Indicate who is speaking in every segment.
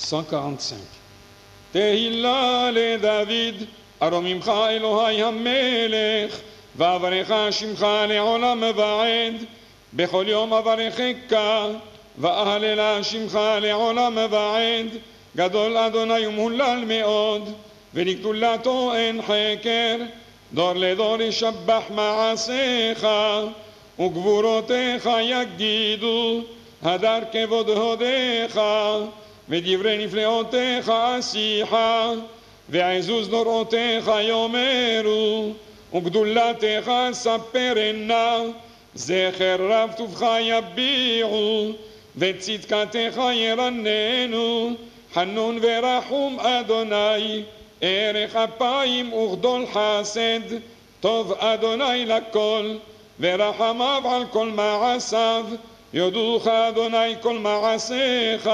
Speaker 1: 145. תהילה לדוד, ארוממך אלוהי המלך, ואברך שמך לעולם ועד. בכל יום אברכך, ואהללה שמך לעולם ועד. גדול אדוני ומהולל מאוד, ולגדולתו אין חקר. דור לדור ישבח מעשיך, וגבורותיך יגידו. הדר כבוד הודיך, ודברי נפלאותיך עשיך. ועזוז נוראותיך יאמרו, וגדולתך ספרנה. זכר רב טובך יביעו, וצדקתך ירננו. חנון ורחום אדוני, ערך אפיים וגדול חסד. טוב אדוני לכל, ורחמיו על כל מעשיו. יודוך אדוני כל מעשיך,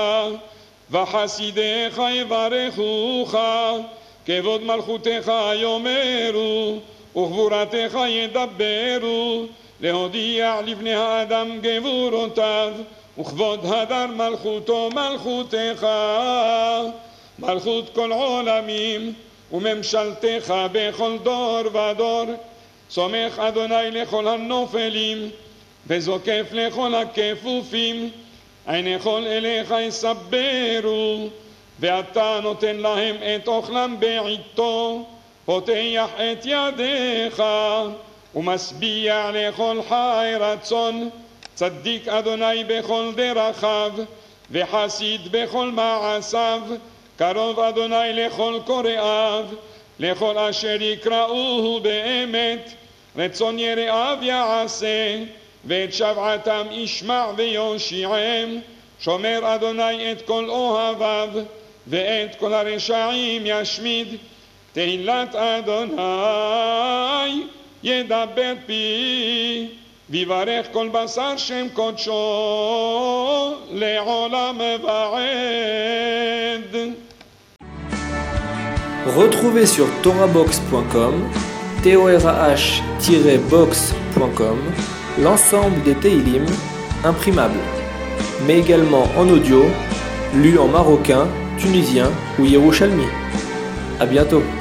Speaker 1: וחסידיך יברכוך. כבוד מלכותך יאמרו, וגבורתך ידברו. להודיע לבני האדם גבורותיו, וכבוד הדר מלכותו מלכותך. מלכות כל עולמים, וממשלתך בכל דור ודור. סומך אדוני לכל הנופלים, וזוקף לכל הכפופים. עיני כל אליך יסברו, ואתה נותן להם את אוכלם בעיתו. פותח את ידיך, ומשביע לכל חי רצון. צדיק אדוני בכל דרכיו, וחסיד בכל מעשיו. קרוב אדוני לכל קוראיו, לכל אשר יקראוהו באמת. רצון יראיו יעשה, ואת שבעתם ישמע ויושיעם. שומר אדוני את כל אוהביו, ואת כל הרשעים ישמיד. תהילת אדוני ידבר פי, ויברך כל בשר שם קודשו לעולם ועד.
Speaker 2: Retrouvez sur torabox.com, torah-box.com, l'ensemble des Teilim imprimables, mais également en audio, lus en marocain, tunisien ou yerushalmi. À bientôt.